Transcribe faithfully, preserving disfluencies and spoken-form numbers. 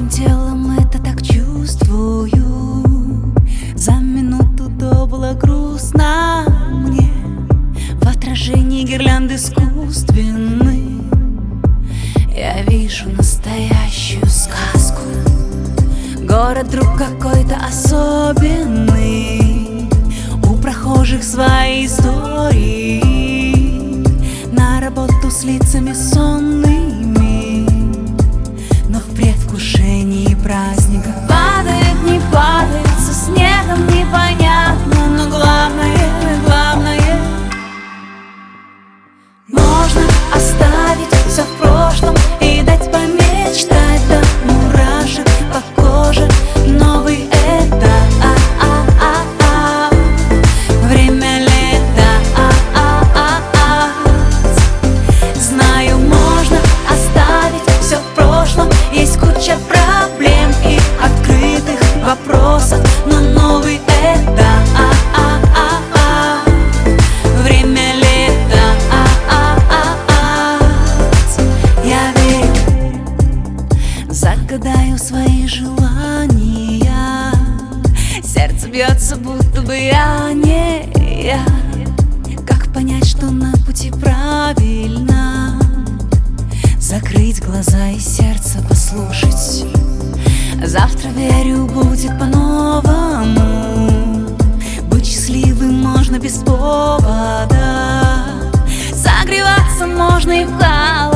Всем телом это так чувствую. За минуту до было грустно мне. В отражении гирлянды искусственной я вижу настоящую сказку. Город вдруг какой-то особенный, у прохожих свои истории. На работу с лицами сонными, но в предвкушении праздника. Падает, не падает, со снегом непонятно, но главное, главное, можно оставить все в прошлом и дать помечтать до мурашек по коже. Новый этап, а -а -а -а. Время лета, а -а -а -а. Знаю, можно оставить все в прошлом. Есть куча проблем и открытых вопросов, но новый этап, а -а -а -а. Время лета, а -а -а -а. Я верю, загадаю свои желания. Сердце бьется, будто бы я не я. Как понять, что на пути правильно? Закрыть глаза и сердце послушать. Завтра, верю, будет по-новому. Быть счастливым можно без повода. Согреваться можно и в холоде.